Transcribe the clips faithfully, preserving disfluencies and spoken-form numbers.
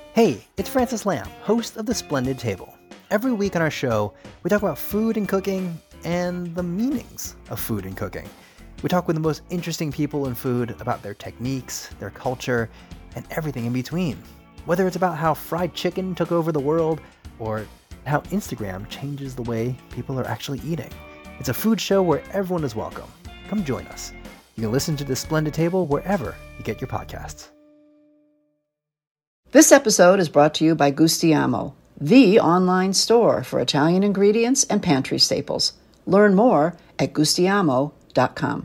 Hey, it's Francis Lamb, host of The Splendid Table. Every week on our show, we talk about food and cooking and the meanings of food and cooking. We talk with the most interesting people in food about their techniques, their culture, and everything in between. Whether it's about how fried chicken took over the world or how Instagram changes the way people are actually eating. It's a food show where everyone is welcome. Come join us. You can listen to The Splendid Table wherever you get your podcasts. This episode is brought to you by Gustiamo, the online store for Italian ingredients and pantry staples. Learn more at gustiamo dot com.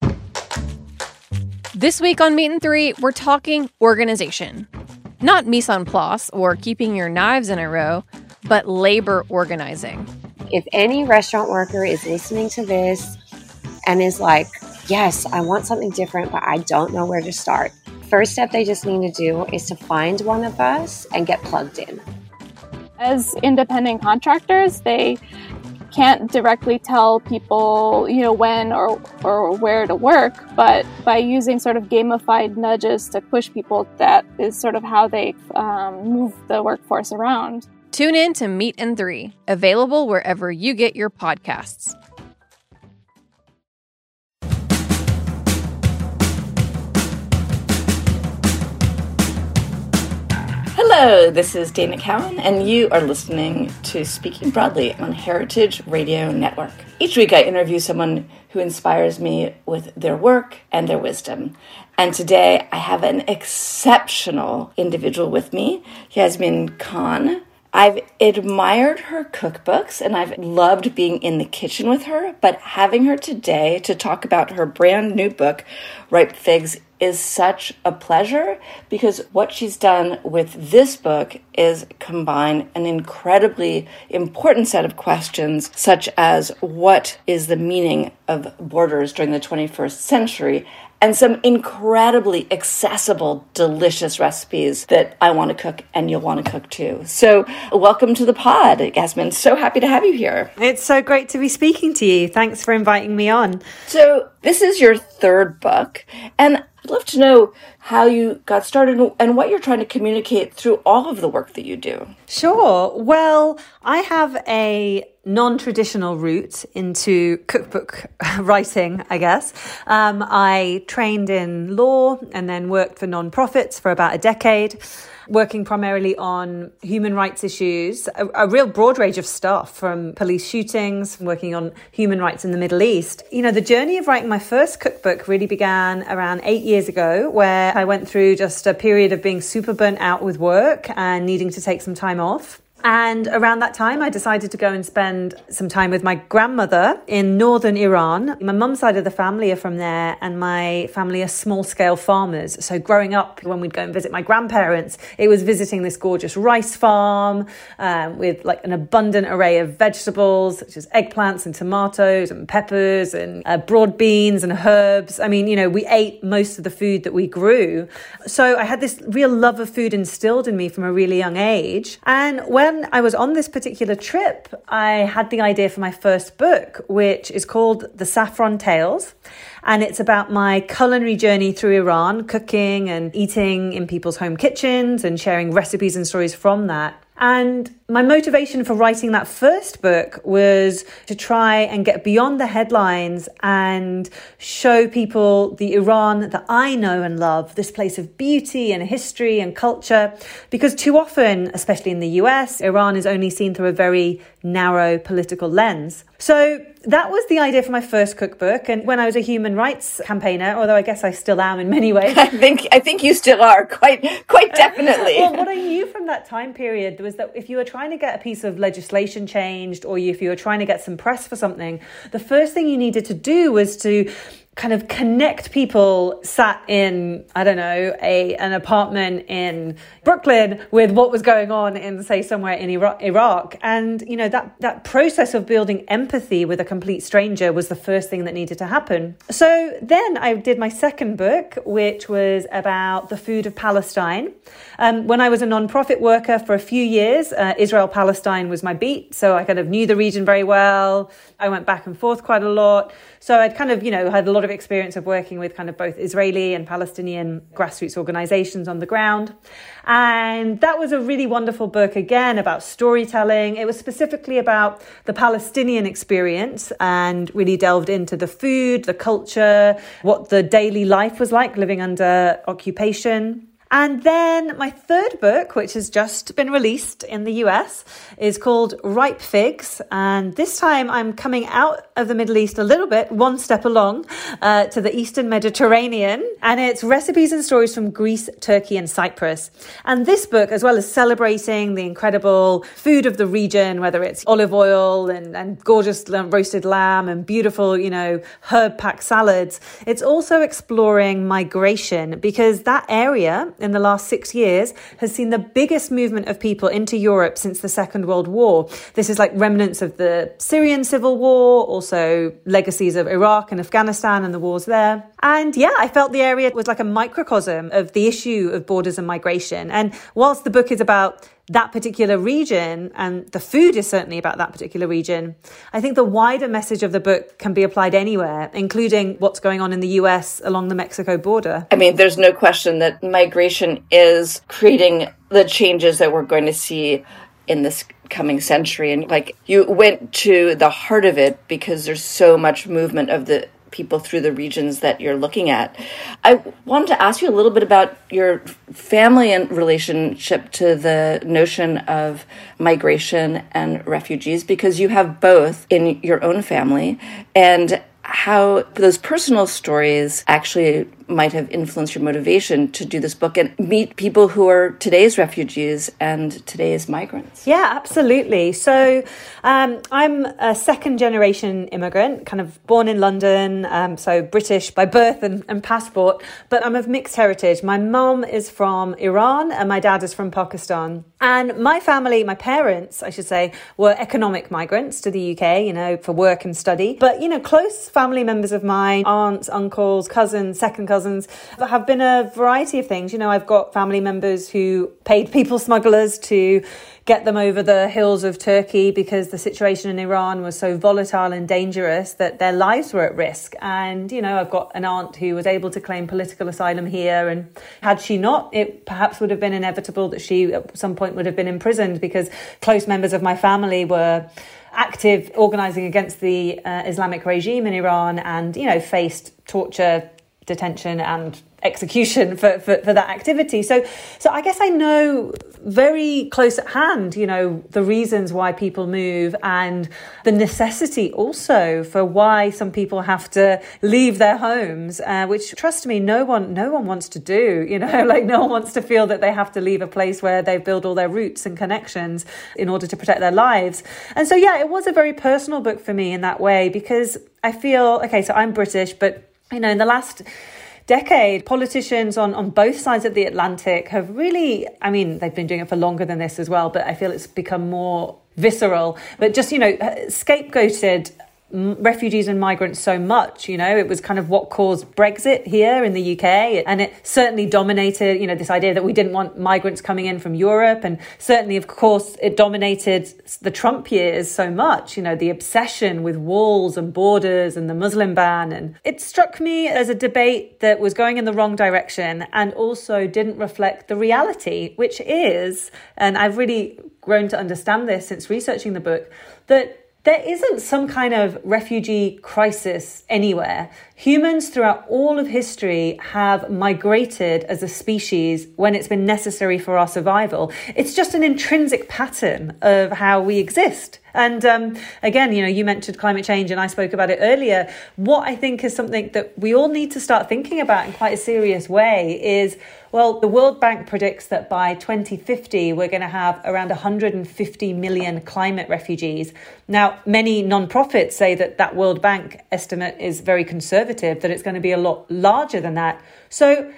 This week on Meat and Three, we're talking organization. Not mise en place or keeping your knives in a row, but labor organizing. If any restaurant worker is listening to this and is like, yes, I want something different, but I don't know where to start. First step they just need to do is to find one of us and get plugged in. As independent contractors, they can't directly tell people, you know, when or or where to work, but by using sort of gamified nudges to push people, that is sort of how they um, move the workforce around. Tune in to Meat and Three, available wherever you get your podcasts. Hello, this is Dana Cowan, and you are listening to Speaking Broadly on Heritage Radio Network. Each week I interview someone who inspires me with their work and their wisdom. And today I have an exceptional individual with me, Yasmin Khan. I've admired her cookbooks and I've loved being in the kitchen with her, but having her today to talk about her brand new book, Ripe Figs, is such a pleasure because what she's done with this book is combine an incredibly important set of questions, such as what is the meaning of borders during the twenty-first century, and some incredibly accessible, delicious recipes that I want to cook and you'll want to cook too. So welcome to the pod, Yasmin. So happy to have you here. It's so great to be speaking to you. Thanks for inviting me on. So this is your third book, and I'd love to know how you got started and what you're trying to communicate through all of the work that you do. Sure. Well, I have a non-traditional route into cookbook writing, I guess. Um, I trained in law and then worked for non-profits for about a decade, working primarily on human rights issues, a, a real broad range of stuff, from police shootings, working on human rights in the Middle East. You know, the journey of writing my first cookbook really began around eight years ago, where I went through just a period of being super burnt out with work and needing to take some time off. And around that time, I decided to go and spend some time with my grandmother in northern Iran. My mum's side of the family are from there, and my family are small-scale farmers. So growing up, when we'd go and visit my grandparents, it was visiting this gorgeous rice farm um, with like an abundant array of vegetables, such as eggplants and tomatoes and peppers and uh, broad beans and herbs. I mean, you know, we ate most of the food that we grew. So I had this real love of food instilled in me from a really young age. And when When I was on this particular trip, I had the idea for my first book, which is called The Saffron Tales. And it's about my culinary journey through Iran, cooking and eating in people's home kitchens and sharing recipes and stories from that. And my motivation for writing that first book was to try and get beyond the headlines and show people the Iran that I know and love, this place of beauty and history and culture. Because too often, especially in the U S, Iran is only seen through a very narrow political lens. So that was the idea for my first cookbook. And when I was a human rights campaigner, although I guess I still am in many ways. I think I think you still are, quite quite definitely. Well, what I knew from that time period was that if you were trying to get a piece of legislation changed, or if you were trying to get some press for something, the first thing you needed to do was to kind of connect people sat in, I don't know, a an apartment in Brooklyn with what was going on in, say, somewhere in Iraq. And, you know, that, that process of building empathy with a complete stranger was the first thing that needed to happen. So then I did my second book, which was about the food of Palestine. Um, when I was a nonprofit worker for a few years, uh, Israel-Palestine was my beat. So I kind of knew the region very well. I went back and forth quite a lot. So I'd kind of, you know, had a lot lot of experience of working with kind of both Israeli and Palestinian grassroots organizations on the ground. And that was a really wonderful book, again, about storytelling. It was specifically about the Palestinian experience and really delved into the food, the culture, what the daily life was like living under occupation. And then my third book, which has just been released in the U S, is called Ripe Figs. And this time I'm coming out of the Middle East a little bit, one step along, uh, to the Eastern Mediterranean. And it's recipes and stories from Greece, Turkey, and Cyprus. And this book, as well as celebrating the incredible food of the region, whether it's olive oil and, and gorgeous roasted lamb and beautiful, you know, herb-packed salads, it's also exploring migration, because that area in the last six years has seen the biggest movement of people into Europe since the Second World War. This is like remnants of the Syrian civil war, also legacies of Iraq and Afghanistan and the wars there. And yeah, I felt the area was like a microcosm of the issue of borders and migration. And whilst the book is about that particular region, and the food is certainly about that particular region, I think the wider message of the book can be applied anywhere, including what's going on in the U S along the Mexico border. I mean, there's no question that migration is creating the changes that we're going to see in this coming century. And like, you went to the heart of it because there's so much movement of the people through the regions that you're looking at. I wanted to ask you a little bit about your family and relationship to the notion of migration and refugees, because you have both in your own family, and how those personal stories actually might have influenced your motivation to do this book and meet people who are today's refugees and today's migrants. Yeah, absolutely. So um, I'm a second generation immigrant, kind of born in London, um, so British by birth and, and passport, but I'm of mixed heritage. My mum is from Iran and my dad is from Pakistan. And my family, my parents, I should say, were economic migrants to the U K, you know, for work and study. But, you know, close family members of mine, aunts, uncles, cousins, second cousins, have been a variety of things. You know, I've got family members who paid people smugglers to get them over the hills of Turkey because the situation in Iran was so volatile and dangerous that their lives were at risk. And, you know, I've got an aunt who was able to claim political asylum here. And had she not, it perhaps would have been inevitable that she at some point would have been imprisoned, because close members of my family were active organising against the uh, Islamic regime in Iran and, you know, faced torture, detention and execution for, for, for that activity. So, so I guess I know very close at hand, you know, the reasons why people move and the necessity also for why some people have to leave their homes, uh, which, trust me, no one, no one wants to do, you know, like no one wants to feel that they have to leave a place where they've built all their roots and connections in order to protect their lives. And so, yeah, it was a very personal book for me in that way, because I feel, okay, so I'm British, but, you know, in the last decade, politicians on, on both sides of the Atlantic have really, I mean, they've been doing it for longer than this as well, but I feel it's become more visceral, but just, you know, scapegoated refugees and migrants so much. You know, it was kind of what caused Brexit here in the U K, and it certainly dominated, you know, this idea that we didn't want migrants coming in from Europe, and certainly, of course, it dominated the Trump years so much, you know, the obsession with walls and borders and the Muslim ban. And it struck me as a debate that was going in the wrong direction and also didn't reflect the reality, which is, and I've really grown to understand this since researching the book, that there isn't some kind of refugee crisis anywhere. Humans throughout all of history have migrated as a species when it's been necessary for our survival. It's just an intrinsic pattern of how we exist. And um, again, you know, you mentioned climate change and I spoke about it earlier. What I think is something that we all need to start thinking about in quite a serious way is, well, the World Bank predicts that by twenty fifty, we're going to have around one hundred fifty million climate refugees. Now, many nonprofits say that that World Bank estimate is very conservative, that it's going to be a lot larger than that. So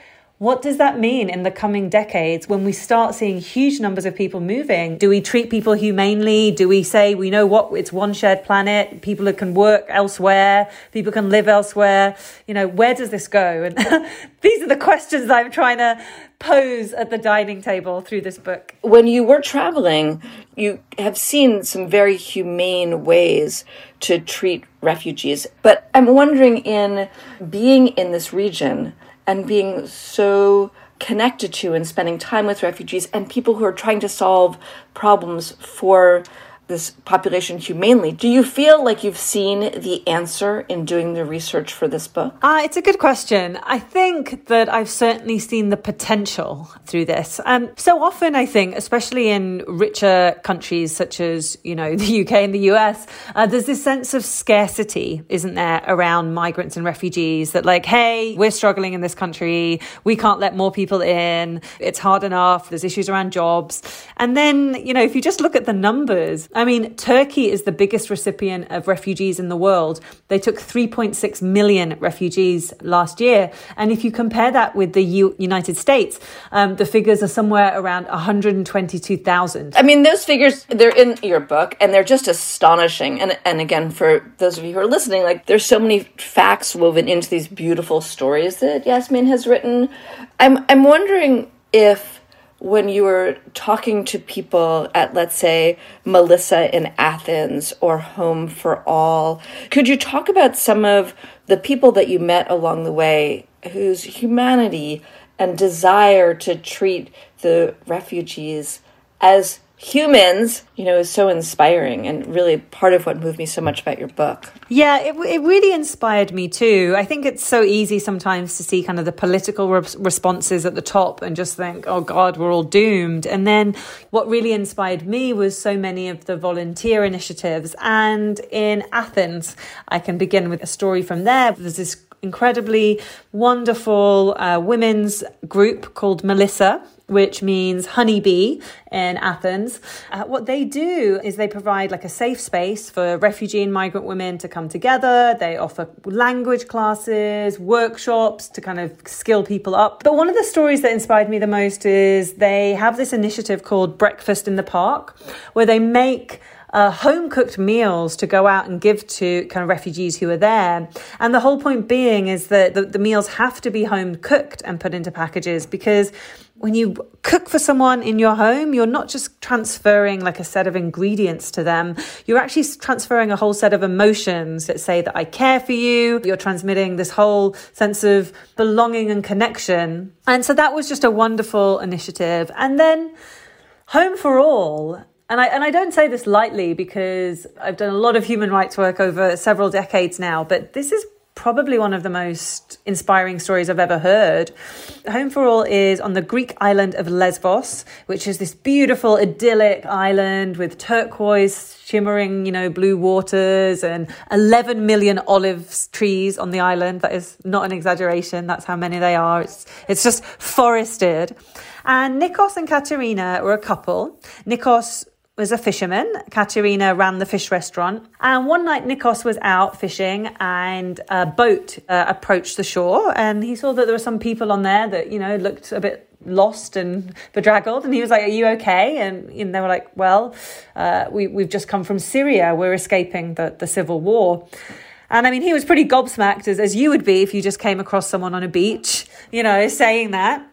what does that mean in the coming decades when we start seeing huge numbers of people moving? Do we treat people humanely? Do we say, we know what, it's one shared planet, people can work elsewhere, people can live elsewhere? You know, where does this go? And these are the questions I'm trying to pose at the dining table through this book. When you were traveling, you have seen some very humane ways to treat refugees. But I'm wondering, in being in this region and being so connected to and spending time with refugees and people who are trying to solve problems for this population humanely, do you feel like you've seen the answer in doing the research for this book? Uh, it's a good question. I think that I've certainly seen the potential through this. Um, so often, I think, especially in richer countries such as, you know, the U K and the U S, uh, there's this sense of scarcity, isn't there, around migrants and refugees, that like, hey, we're struggling in this country, we can't let more people in, it's hard enough, there's issues around jobs. And then, you know, if you just look at the numbers, I mean, Turkey is the biggest recipient of refugees in the world. They took three point six million refugees last year. And if you compare that with the U- United States, um, the figures are somewhere around one hundred twenty-two thousand. I mean, those figures, they're in your book and they're just astonishing. And and again, for those of you who are listening, like there's so many facts woven into these beautiful stories that Yasmin has written. I'm I'm wondering if, when you were talking to people at, let's say, Melissa in Athens or Home for All, could you talk about some of the people that you met along the way whose humanity and desire to treat the refugees as humans, you know, is so inspiring and really part of what moved me so much about your book? Yeah, it it really inspired me too. I think it's so easy sometimes to see kind of the political re- responses at the top and just think, oh God, we're all doomed. And then what really inspired me was so many of the volunteer initiatives. And in Athens, I can begin with a story from there. There's this incredibly wonderful uh, women's group called Melissa, which means honeybee in Athens. Uh, what they do is they provide like a safe space for refugee and migrant women to come together. They offer language classes, workshops to kind of skill people up. But one of the stories that inspired me the most is they have this initiative called Breakfast in the Park, where they make Uh, home-cooked meals to go out and give to kind of refugees who are there. And the whole point being is that the, the meals have to be home-cooked and put into packages, because when you cook for someone in your home, you're not just transferring like a set of ingredients to them. You're actually transferring a whole set of emotions that say that I care for you. You're transmitting this whole sense of belonging and connection. And so that was just a wonderful initiative. And then Home for All. And I and I don't say this lightly, because I've done a lot of human rights work over several decades now, but this is probably one of the most inspiring stories I've ever heard. Home for All is on the Greek island of Lesbos, which is this beautiful, idyllic island with turquoise, shimmering, you know, blue waters and eleven million olive trees on the island. That is not an exaggeration. That's how many they are. It's, it's just forested. And Nikos and Katerina were a couple. Nikos was a fisherman. Katerina ran the fish restaurant. And one night Nikos was out fishing and a boat uh, approached the shore, and he saw that there were some people on there that, you know, looked a bit lost and bedraggled. And he was like, are you okay? And, and they were like, well, uh, we, we've just come from Syria. We're escaping the, the civil war. And I mean, he was pretty gobsmacked, as, as you would be if you just came across someone on a beach, you know, saying that.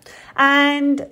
And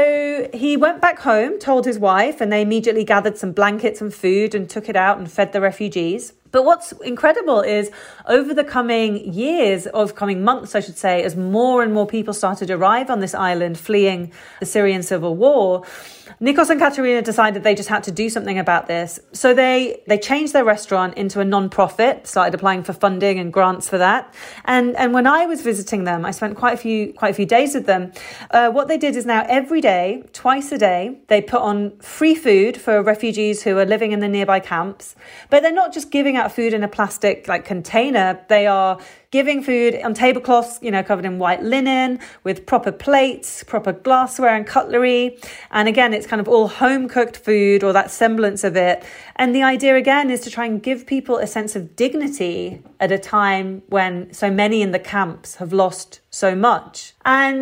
so he went back home, told his wife, and they immediately gathered some blankets and food and took it out and fed the refugees. But what's incredible is over the coming years, or coming months, I should say, as more and more people started to arrive on this island fleeing the Syrian civil war, Nikos and Katerina decided they just had to do something about this. So they they changed their restaurant into a non-profit, started applying for funding and grants for that. And and when I was visiting them, I spent quite a few quite a few days with them. Uh, what they did is now every day, twice a day, they put on free food for refugees who are living in the nearby camps. But they're not just giving out food in a plastic like container. They are giving food on tablecloths, you know, covered in white linen, with proper plates, proper glassware and cutlery. And again, it's kind of all home-cooked food, or that semblance of it. And the idea, again, is to try and give people a sense of dignity at a time when so many in the camps have lost so much. And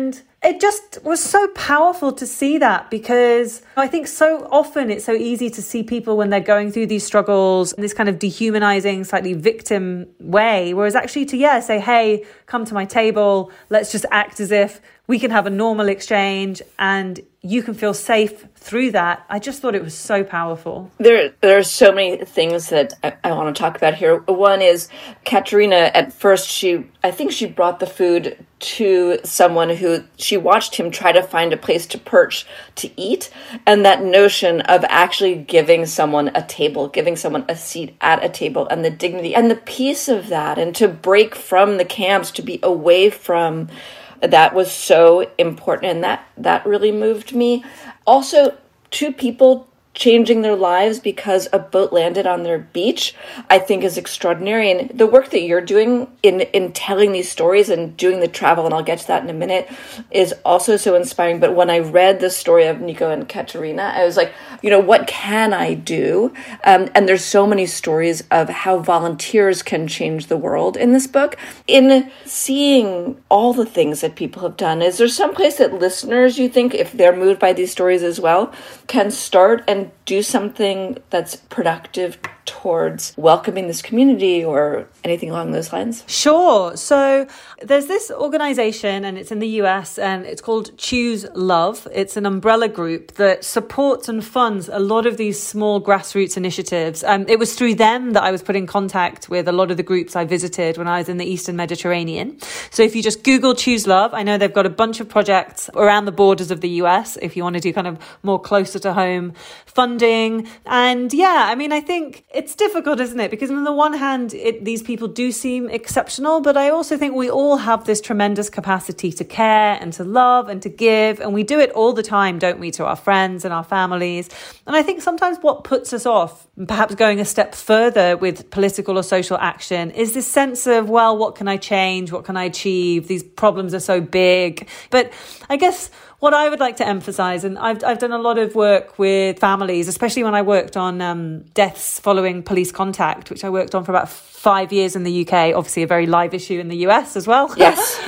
it just was so powerful to see that, because I think so often it's so easy to see people when they're going through these struggles in this kind of dehumanizing, slightly victim way, whereas actually to, yeah, say, hey, come to my table, let's just act as if we can have a normal exchange and you can feel safe through that. I just thought it was so powerful. There, there are so many things that I, I want to talk about here. One is Katerina, at first, she, I think she brought the food to someone who, she watched him try to find a place to perch to eat. And that notion of actually giving someone a table, giving someone a seat at a table, and the dignity and the peace of that, and to break from the camps, to be away from that, was so important, and that that really moved me. Also, two people changing their lives because a boat landed on their beach, I think is extraordinary. And the work that you're doing in, in telling these stories and doing the travel, and I'll get to that in a minute, is also so inspiring. But when I read the story of Nico and Katerina, I was like, you know, what can I do? Um, and there's so many stories of how volunteers can change the world in this book. In seeing all the things that people have done, is there some place that listeners, you think, if they're moved by these stories as well, can start and do something that's productive towards welcoming this community or anything along those lines? Sure. So there's this organization, and it's in the U S, and it's called Choose Love. It's an umbrella group that supports and funds a lot of these small grassroots initiatives. Um, it was through them that I was put in contact with a lot of the groups I visited when I was in the Eastern Mediterranean. So if you just Google Choose Love, I know they've got a bunch of projects around the borders of the U S if you want to do kind of more closer to home funding. And yeah, I mean, I think it's difficult, isn't it? Because on the one hand, it, these people do seem exceptional, but I also think we all have this tremendous capacity to care and to love and to give. And we do it all the time, don't we, to our friends and our families. And I think sometimes what puts us off, perhaps going a step further with political or social action, is this sense of, well, what can I change? What can I achieve? These problems are so big. But I guess what I would like to emphasize, and I've I've done a lot of work with families, especially when I worked on um, deaths following police contact, which I worked on for about five years in the U K, obviously a very live issue in the U S as well. Yes.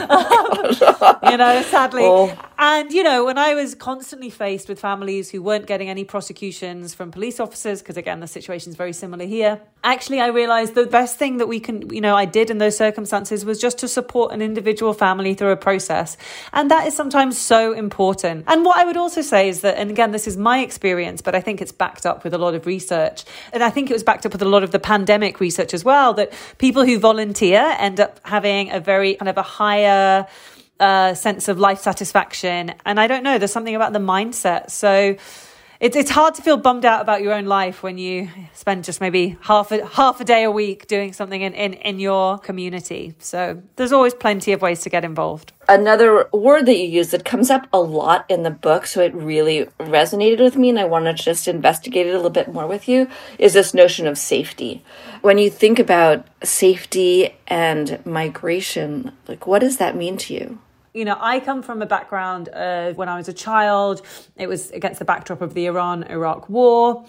You know, sadly. Oh. And, you know, when I was constantly faced with families who weren't getting any prosecutions from police officers, because again, the situation's very similar here, actually, I realized the best thing that we can, you know, I did in those circumstances was just to support an individual family through a process. And that is sometimes so important. And what I would also say is that, and again, this is my experience, but I think it's backed up with a lot of research. And I think it was backed up with a lot of the pandemic research as well, that people who volunteer end up having a very kind of a higher uh, sense of life satisfaction. And I don't know, there's something about the mindset. So It's it's hard to feel bummed out about your own life when you spend just maybe half a, half a day a week doing something in, in, in your community. So there's always plenty of ways to get involved. Another word that you use that comes up a lot in the book, so it really resonated with me, and I wanted to just investigate it a little bit more with you, is this notion of safety. When you think about safety and migration, like, what does that mean to you? You know, I come from a background of when I was a child, it was against the backdrop of the Iran-Iraq war.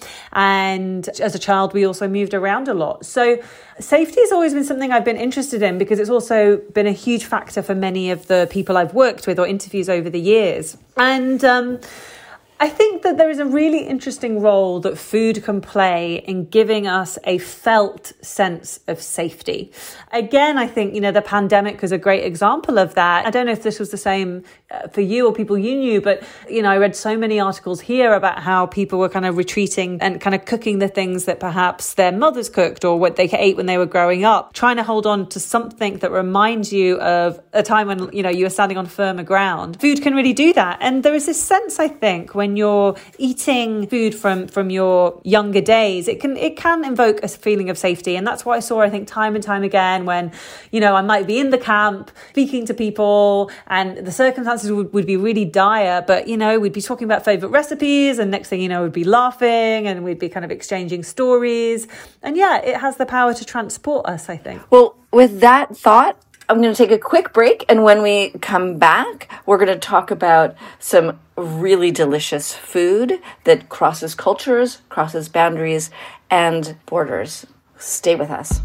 And as a child, we also moved around a lot. So safety has always been something I've been interested in because it's also been a huge factor for many of the people I've worked with or interviews over the years. And um, I think that there is a really interesting role that food can play in giving us a felt sense of safety. Again, I think, you know, the pandemic is a great example of that. I don't know if this was the same uh, for you or people you knew, but, you know, I read so many articles here about how people were kind of retreating and kind of cooking the things that perhaps their mothers cooked or what they ate when they were growing up, trying to hold on to something that reminds you of a time when, you know, you were standing on firmer ground. Food can really do that. And there is this sense, I think, when When you're eating food from, from your younger days, it can it can invoke a feeling of safety. And that's what I saw, I think, time and time again when, you know, I might be in the camp speaking to people and the circumstances would, would be really dire. But, you know, we'd be talking about favorite recipes and next thing you know, we'd be laughing and we'd be kind of exchanging stories. And yeah, it has the power to transport us, I think. Well, with that thought, I'm going to take a quick break, and when we come back, we're going to talk about some really delicious food that crosses cultures, crosses boundaries, and borders. Stay with us.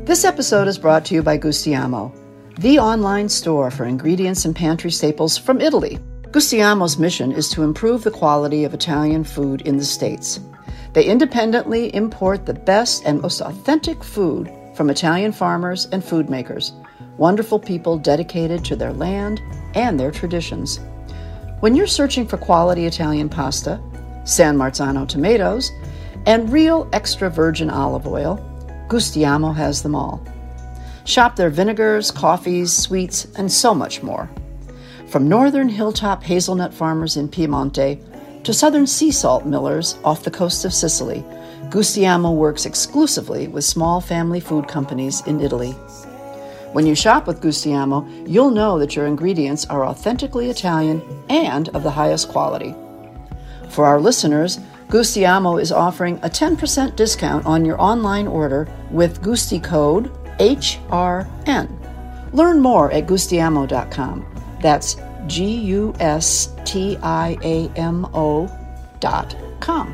This episode is brought to you by Gustiamo, the online store for ingredients and pantry staples from Italy. Gustiamo's mission is to improve the quality of Italian food in the States. They independently import the best and most authentic food from Italian farmers and food makers, wonderful people dedicated to their land and their traditions. When you're searching for quality Italian pasta, San Marzano tomatoes, and real extra virgin olive oil, Gustiamo has them all. Shop their vinegars, coffees, sweets, and so much more. From northern hilltop hazelnut farmers in Piemonte to southern sea salt millers off the coast of Sicily, Gustiamo works exclusively with small family food companies in Italy. When you shop with Gustiamo, you'll know that your ingredients are authentically Italian and of the highest quality. For our listeners, Gustiamo is offering a ten percent discount on your online order with Gusti code H R N. Learn more at gustiamo dot com. That's G U S T I A M O dot com.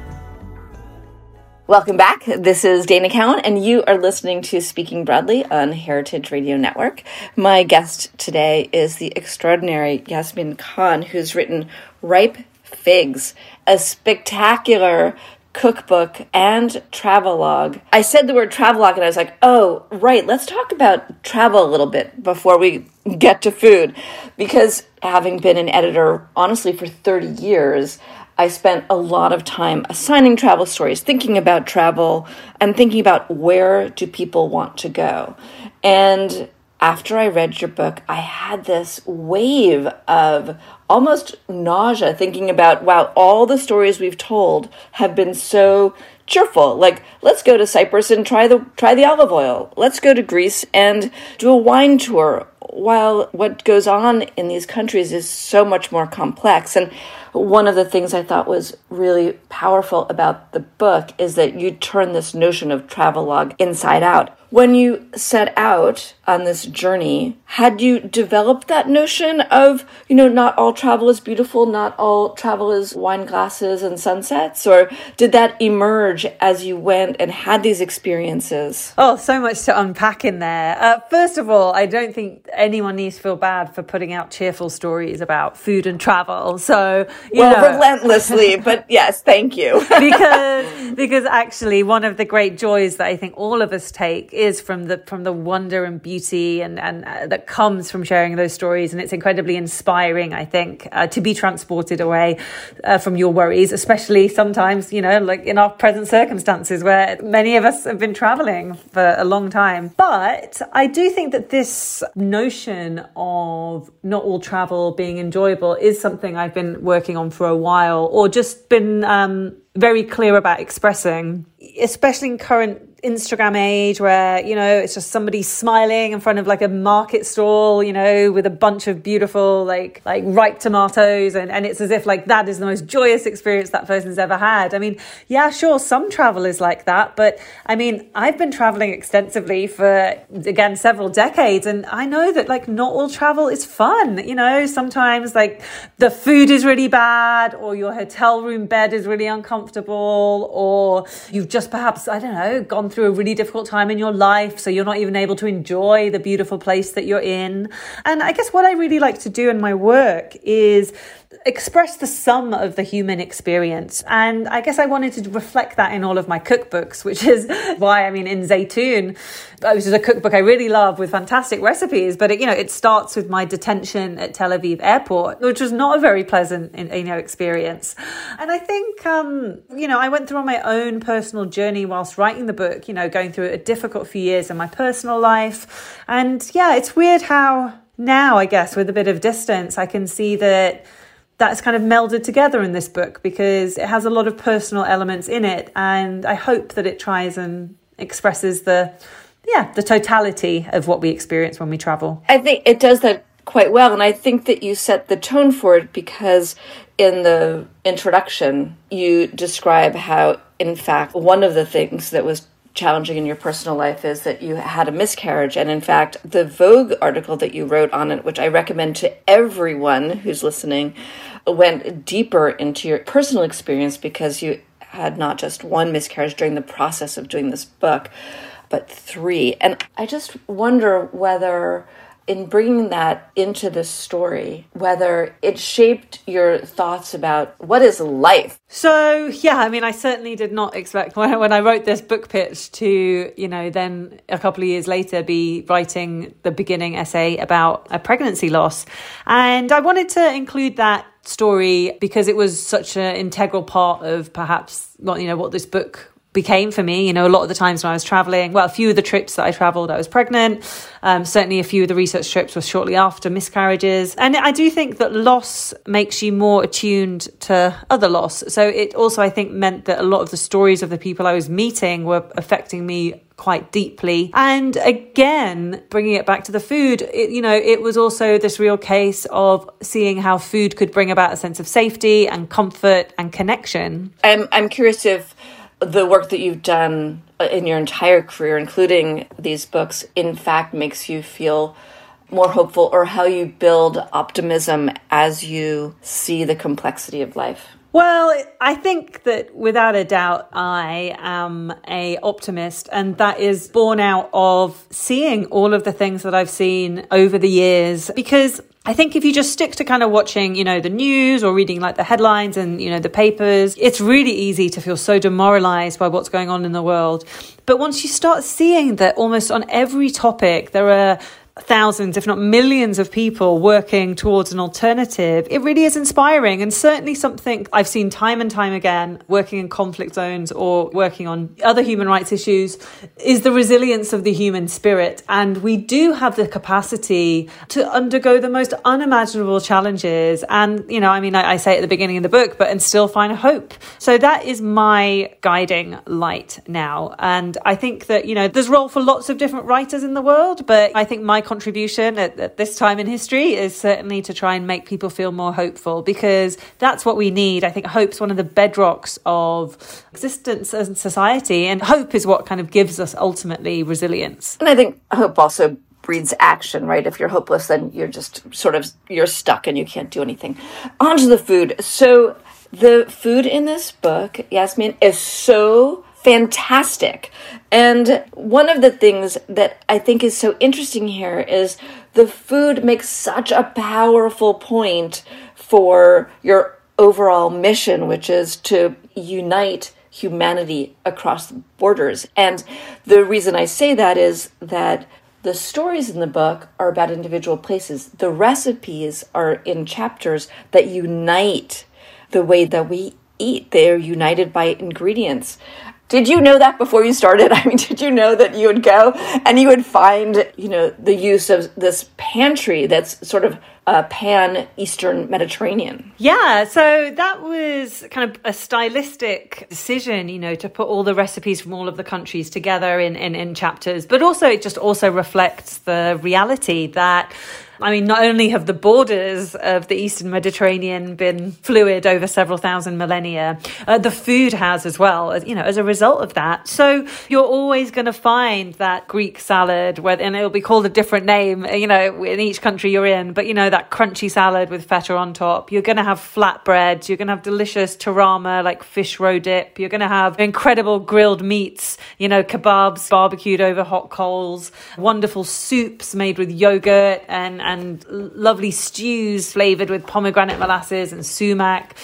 Welcome back. This is Dana Cowan, and you are listening to Speaking Broadly on Heritage Radio Network. My guest today is the extraordinary Yasmin Khan, who's written Ripe Figs, a spectacular cookbook and travelogue. I said the word travelogue, and I was like, oh, right, let's talk about travel a little bit before we get to food. Because having been an editor, honestly, for thirty years, I spent a lot of time assigning travel stories, thinking about travel, and thinking about where do people want to go. And after I read your book, I had this wave of almost nausea thinking about, wow, all the stories we've told have been so cheerful. Like, let's go to Cyprus and try the try the olive oil. Let's go to Greece and do a wine tour. While what goes on in these countries is so much more complex. And one of the things I thought was really powerful about the book is that you turn this notion of travelogue inside out. When you set out on this journey, had you developed that notion of, you know, not all travel is beautiful, not all travel is wine glasses and sunsets? Or did that emerge as you went and had these experiences? Oh, so much to unpack in there. Uh, first of all, I don't think anyone needs to feel bad for putting out cheerful stories about food and travel. So, you well, know, relentlessly, but yes, thank you. because because actually, one of the great joys that I think all of us take is from the from the wonder and beauty and and uh, that comes from sharing those stories, and it's incredibly inspiring, I think, uh, to be transported away uh, from your worries, especially sometimes, you know, like in our present circumstances where many of us have been traveling for a long time. But I do think that this notion of not all travel being enjoyable is something I've been working on for a while, or just been um, very clear about expressing, especially in current Instagram age where, you know, it's just somebody smiling in front of like a market stall, you know, with a bunch of beautiful, like, like ripe tomatoes. And, and it's as if like that is the most joyous experience that person's ever had. I mean, yeah, sure, some travel is like that. But I mean, I've been traveling extensively for, again, several decades. And I know that like not all travel is fun. You know, sometimes like the food is really bad, or your hotel room bed is really uncomfortable, or you've just perhaps, I don't know, gone through a really difficult time in your life, so you're not even able to enjoy the beautiful place that you're in. And I guess what I really like to do in my work is express the sum of the human experience. And I guess I wanted to reflect that in all of my cookbooks, which is why, I mean, in Zaytoun, which is a cookbook I really love with fantastic recipes, but it, you know, it starts with my detention at Tel Aviv airport, which was not a very pleasant, you know, experience. And I think, um, you know, I went through on my own personal journey whilst writing the book, you know, going through a difficult few years in my personal life. And yeah, it's weird how now, I guess, with a bit of distance, I can see that that's kind of melded together in this book, because it has a lot of personal elements in it. And I hope that it tries and expresses the, yeah, the totality of what we experience when we travel. I think it does that quite well. And I think that you set the tone for it, because in the introduction, you describe how, in fact, one of the things that was challenging in your personal life is that you had a miscarriage. And in fact, the Vogue article that you wrote on it, which I recommend to everyone who's listening, went deeper into your personal experience, because you had not just one miscarriage during the process of doing this book, but three. And I just wonder whether in bringing that into the story, whether it shaped your thoughts about what is life. So, yeah, I mean, I certainly did not expect when, when I wrote this book pitch to, you know, then a couple of years later be writing the beginning essay about a pregnancy loss. And I wanted to include that story because it was such an integral part of perhaps, well, you know, what this book became for me. You know, a lot of the times when I was traveling, well, a few of the trips that I traveled, I was pregnant. Um, certainly a few of the research trips were shortly after miscarriages. And I do think that loss makes you more attuned to other loss. So it also, I think, meant that a lot of the stories of the people I was meeting were affecting me quite deeply. And again, bringing it back to the food, it, you know, it was also this real case of seeing how food could bring about a sense of safety and comfort and connection. I'm, I'm curious if the work that you've done in your entire career, including these books, in fact makes you feel more hopeful, or how you build optimism as you see the complexity of life. Well, I think that without a doubt, I am a optimist, and that is born out of seeing all of the things that I've seen over the years. Because I think if you just stick to kind of watching, you know, the news or reading like the headlines and, you know, the papers, it's really easy to feel so demoralized by what's going on in the world. But once you start seeing that almost on every topic, there are thousands, if not millions of people working towards an alternative, it really is inspiring, and certainly something I've seen time and time again working in conflict zones or working on other human rights issues is the resilience of the human spirit. And we do have the capacity to undergo the most unimaginable challenges. And, you know, I mean, I, I say at the beginning of the book, but and still find hope. So that is my guiding light now. And I think that, you know, there's role for lots of different writers in the world, but I think my contribution at, at this time in history is certainly to try and make people feel more hopeful, because that's what we need. I think hope's one of the bedrocks of existence as a society, and hope is what kind of gives us ultimately resilience. And I think hope also breeds action, right? If you're hopeless, then you're just sort of, you're stuck and you can't do anything. On to the food. So the food in this book, Yasmin, is so fantastic. And one of the things that I think is so interesting here is the food makes such a powerful point for your overall mission, which is to unite humanity across borders. And the reason I say that is that the stories in the book are about individual places. The recipes are in chapters that unite the way that we eat. They're united by ingredients. Did you know that before you started? I mean, did you know that you would go and you would find, you know, the use of this pantry that's sort of uh, pan-Eastern Mediterranean? Yeah, so that was kind of a stylistic decision, you know, to put all the recipes from all of the countries together in, in, in chapters. But also it just also reflects the reality that, I mean, not only have the borders of the Eastern Mediterranean been fluid over several thousand millennia, uh, the food has as well, as, you know, as a result of that. So you're always going to find that Greek salad, where, and it'll be called a different name, you know, in each country you're in, but, you know, that crunchy salad with feta on top. You're going to have flatbreads. You're going to have delicious tarama, like fish roe dip. You're going to have incredible grilled meats, you know, kebabs barbecued over hot coals, wonderful soups made with yogurt and and lovely stews flavored with pomegranate molasses and sumac.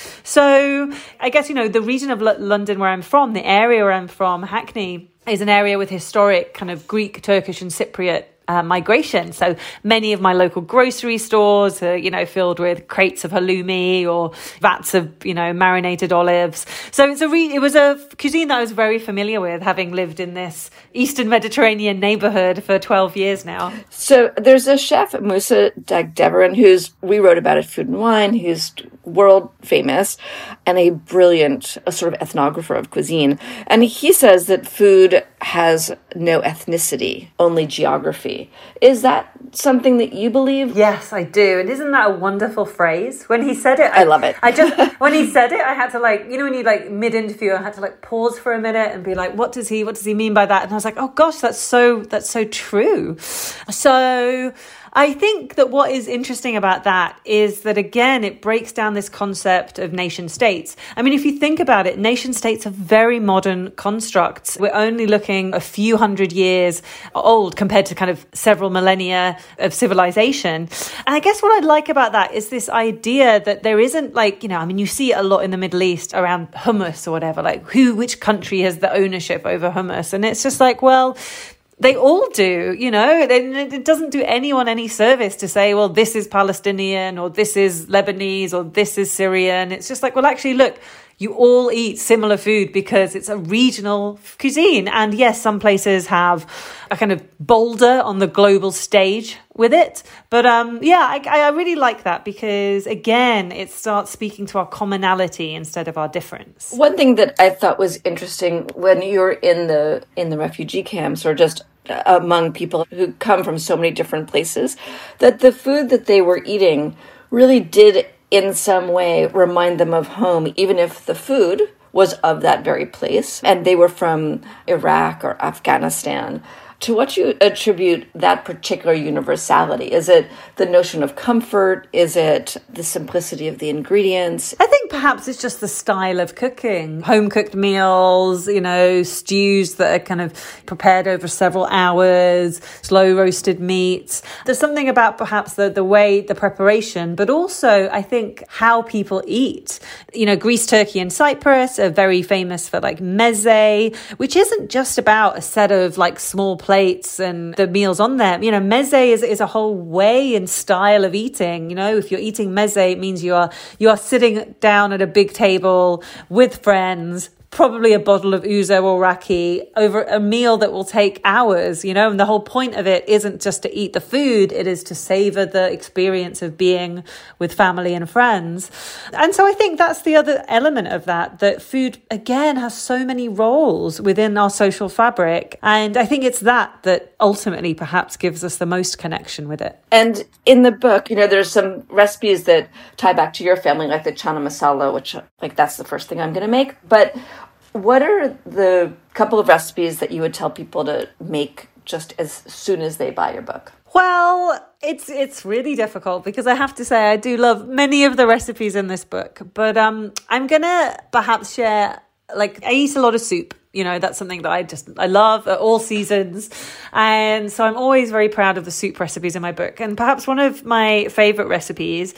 So I guess, you know, the region of L- London where I'm from, the area where I'm from, Hackney, is an area with historic kind of Greek, Turkish and Cypriot Uh, migration. So many of my local grocery stores are, you know, filled with crates of halloumi or vats of, you know, marinated olives. So it's a re- it was a cuisine that I was very familiar with, having lived in this Eastern Mediterranean neighborhood for twelve years now. So there's a chef, Moussa Dagdevaran, who's, we wrote about at Food and Wine, who's world famous and a brilliant a sort of ethnographer of cuisine. And he says that food has no ethnicity, only geography. Is that something that you believe? Yes, I do. And isn't that a wonderful phrase? When he said it, I, I love it. I just, when he said it, I had to like, you know, when you like mid-interview, I had to like pause for a minute and be like, what does he, what does he mean by that? And I was like, oh gosh, that's so, that's so true. So I think that what is interesting about that is that, again, it breaks down this concept of nation states. I mean, if you think about it, nation states are very modern constructs. We're only looking a few hundred years old compared to kind of several millennia of civilization. And I guess what I like about that is this idea that there isn't like, you know, I mean, you see it a lot in the Middle East around hummus or whatever, like who, which country has the ownership over hummus? And it's just like, well, they all do, you know, it doesn't do anyone any service to say, well, this is Palestinian or this is Lebanese or this is Syrian. It's just like, well, actually, look, you all eat similar food because it's a regional cuisine. And yes, some places have a kind of boulder on the global stage with it. But um, yeah, I, I really like that because, again, it starts speaking to our commonality instead of our difference. One thing that I thought was interesting when you're in the in the refugee camps or just among people who come from so many different places, that the food that they were eating really did in some way remind them of home, even if the food was of that very place and they were from Iraq or Afghanistan. To what you attribute that particular universality? Is it the notion of comfort? Is it the simplicity of the ingredients? I think perhaps it's just the style of cooking. Home-cooked meals, you know, stews that are kind of prepared over several hours, slow-roasted meats. There's something about perhaps the, the way, the preparation, but also I think how people eat. You know, Greece, Turkey, and Cyprus are very famous for like meze, which isn't just about a set of like small plates and the meals on them. You know, meze is, is a whole way and style of eating. You know, if you're eating meze, it means you are you are sitting down at a big table with friends, probably a bottle of ouzo or raki over a meal that will take hours, you know, and the whole point of it isn't just to eat the food, it is to savor the experience of being with family and friends. And so I think that's the other element of that, that food, again, has so many roles within our social fabric. And I think it's that that ultimately perhaps gives us the most connection with it. And in the book, you know, there's some recipes that tie back to your family, like the chana masala, which, like, that's the first thing I'm going to make. But what are the couple of recipes that you would tell people to make just as soon as they buy your book? Well, it's it's really difficult because I have to say I do love many of the recipes in this book. But um, I'm going to perhaps share, like, I eat a lot of soup. You know, that's something that I just, I love at all seasons. And so I'm always very proud of the soup recipes in my book. And perhaps one of my favorite recipes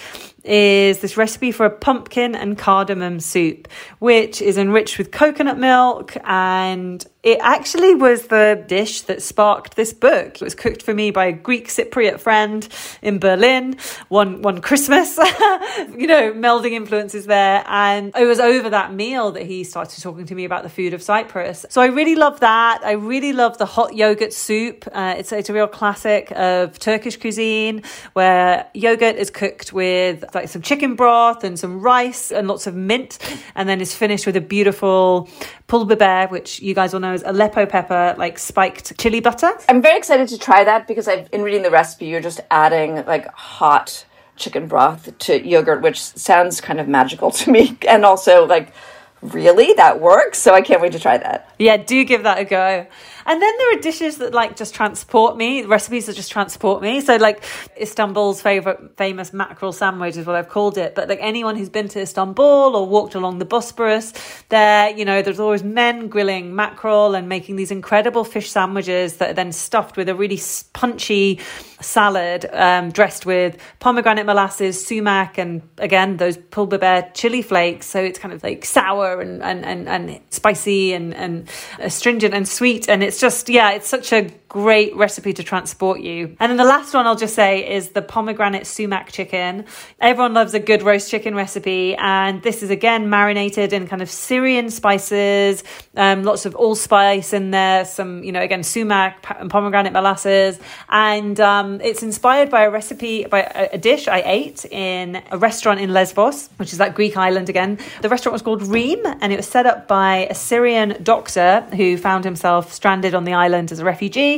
is this recipe for a pumpkin and cardamom soup, which is enriched with coconut milk. And it actually was the dish that sparked this book. It was cooked for me by a Greek Cypriot friend in Berlin one, one Christmas, you know, melding influences there. And it was over that meal that he started talking to me about the food of Cyprus. So I really love that. I really love the hot yogurt soup. Uh, it's, it's a real classic of Turkish cuisine where yogurt is cooked with like some chicken broth and some rice and lots of mint, and then is finished with a beautiful pul biber, which you guys all know is Aleppo pepper, like spiked chili butter. I'm very excited to try that because I've, in reading the recipe, you're just adding like hot chicken broth to yogurt, which sounds kind of magical to me. And also like, really? That works? So I can't wait to try that. Yeah, do give that a go. And then there are dishes that like just transport me, recipes that just transport me. So like Istanbul's favorite famous mackerel sandwich is what I've called it. But like anyone who's been to Istanbul or walked along the Bosporus, there, you know, there's always men grilling mackerel and making these incredible fish sandwiches that are then stuffed with a really punchy salad um, dressed with pomegranate molasses, sumac, and again, those pul biber chili flakes. So it's kind of like sour and, and, and, and spicy and, and astringent and sweet. And it's just, yeah, it's such a great recipe to transport you. And then the last one I'll just say is the pomegranate sumac chicken. Everyone loves a good roast chicken recipe. And this is again marinated in kind of Syrian spices, um, lots of allspice in there, some, you know, again, sumac and pomegranate molasses. And um, it's inspired by a recipe, by a, a dish I ate in a restaurant in Lesbos, which is that Greek island again. The restaurant was called Reem, and it was set up by a Syrian doctor who found himself stranded on the island as a refugee.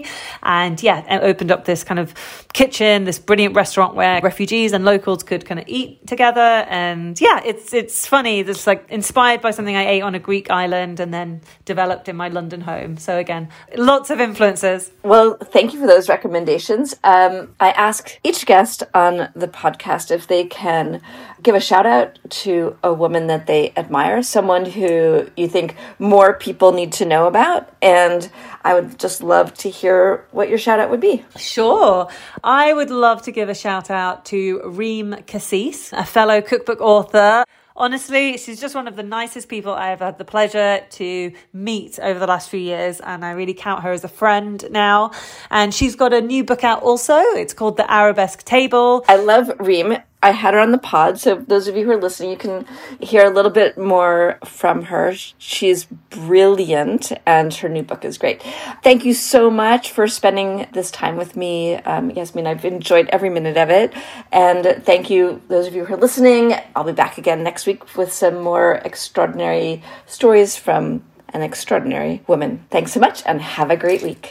family. And yeah, it opened up this kind of kitchen, this brilliant restaurant where refugees and locals could kind of eat together. And yeah, it's it's funny. It's like inspired by something I ate on a Greek island and then developed in my London home. So again, lots of influences. Well, thank you for those recommendations. Um, I ask each guest on the podcast if they can give a shout out to a woman that they admire, someone who you think more people need to know about. And I would just love to hear what your shout out would be. Sure. I would love to give a shout out to Reem Cassis, a fellow cookbook author. Honestly, she's just one of the nicest people I have had the pleasure to meet over the last few years, and I really count her as a friend now. And she's got a new book out also. It's called The Arabesque Table. I love Reem. I had her on the pod, so those of you who are listening, you can hear a little bit more from her. She's brilliant, and her new book is great. Thank you so much for spending this time with me, um, Yasmin. I've enjoyed every minute of it. And thank you, those of you who are listening. I'll be back again next week with some more extraordinary stories from an extraordinary woman. Thanks so much, and have a great week.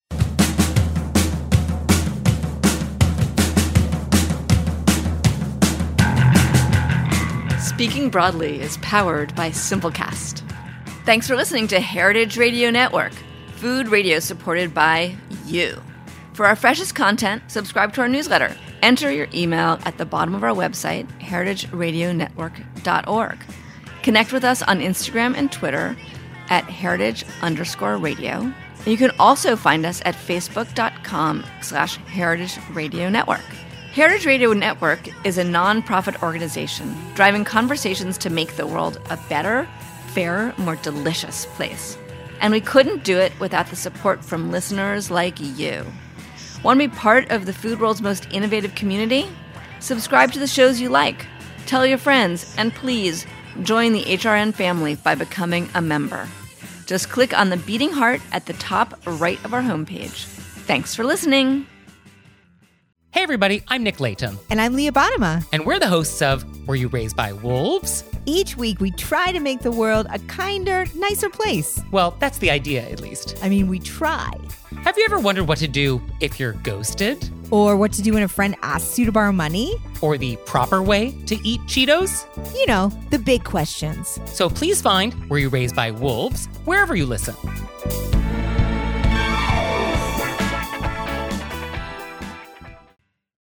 Speaking Broadly is powered by Simplecast. Thanks for listening to Heritage Radio Network, food radio supported by you. For our freshest content, subscribe to our newsletter. Enter your email at the bottom of our website, heritage radio network dot org. Connect with us on Instagram and Twitter at heritage underscore radio. And you can also find us at facebook.com slash heritage radio network. Heritage Radio Network is a non-profit organization driving conversations to make the world a better, fairer, more delicious place. And we couldn't do it without the support from listeners like you. Want to be part of the food world's most innovative community? Subscribe to the shows you like, tell your friends, and please join the H R N family by becoming a member. Just click on the beating heart at the top right of our homepage. Thanks for listening. Hey everybody, I'm Nick Latham. And I'm Leah Bottima. And we're the hosts of Were You Raised by Wolves? Each week we try to make the world a kinder, nicer place. Well, that's the idea, at least. I mean, we try. Have you ever wondered what to do if you're ghosted? Or what to do when a friend asks you to borrow money? Or the proper way to eat Cheetos? You know, the big questions. So please find Were You Raised by Wolves wherever you listen.